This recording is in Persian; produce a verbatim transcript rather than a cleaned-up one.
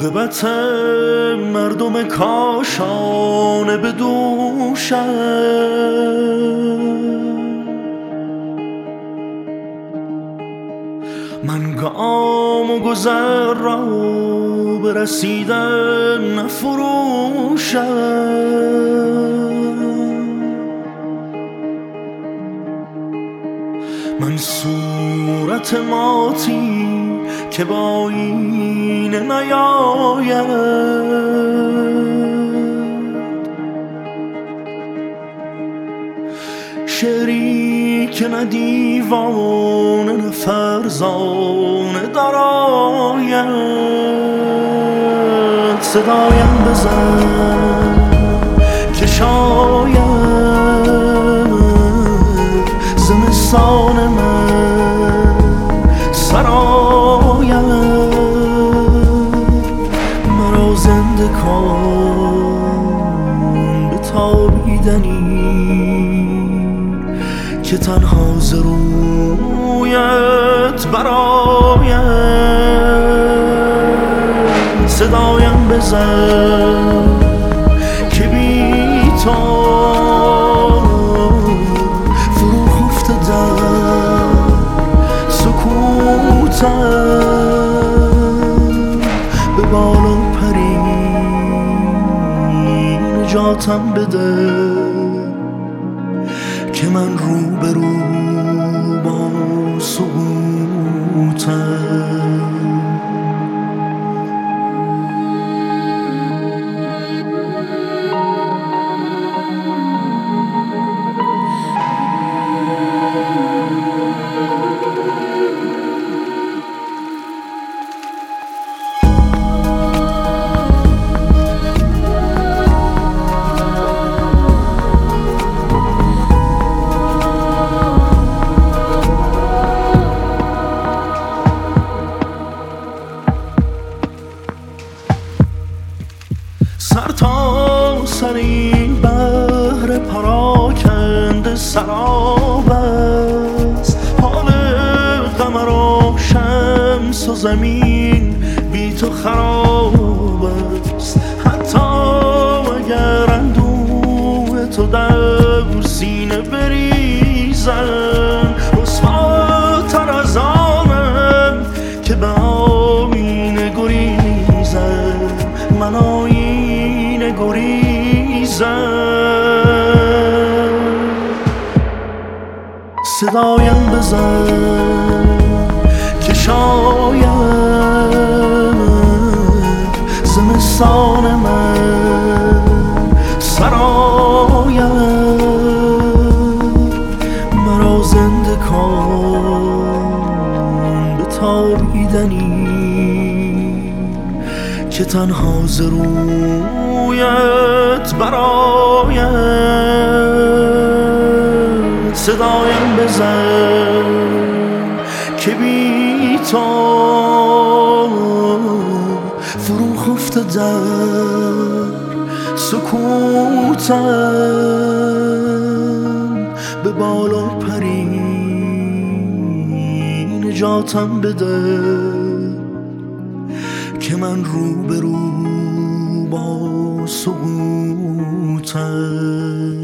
عاقبت مردم کاشانه به دوشم. من گام و گذر را به رسیدن نفروشم. من صورت ماتی که با آینه نیاید، شعری که نه دیوانه نه فرزانه دراید. صدایم بزن که شاید زمستان من سراید. مرا زنده کن به تابیدنی که تنها ز رویت براید. صدایم بزن که بی تو فرو خفته در سکوتم. به بالا پری نجاتم بده که من رو به رو با سقوطم. سر تا سر این بحر پراکنده سراب است. حال قمر و شمس و زمین بی تو خراب است. حتی اگر اندوه تو در سینه بریزم، رسواتر از آنم که به آینه گریزم. من آینه گریزم. صدایم بزن که شاید زمستان من سراید. مرا زنده کن به تابیدنی که تنها ز رویت براید. صدایم بزن که بی تو فرو خفته در سکوتم. به بالا پری نجاتم بده که من رو به رو با سقوطم.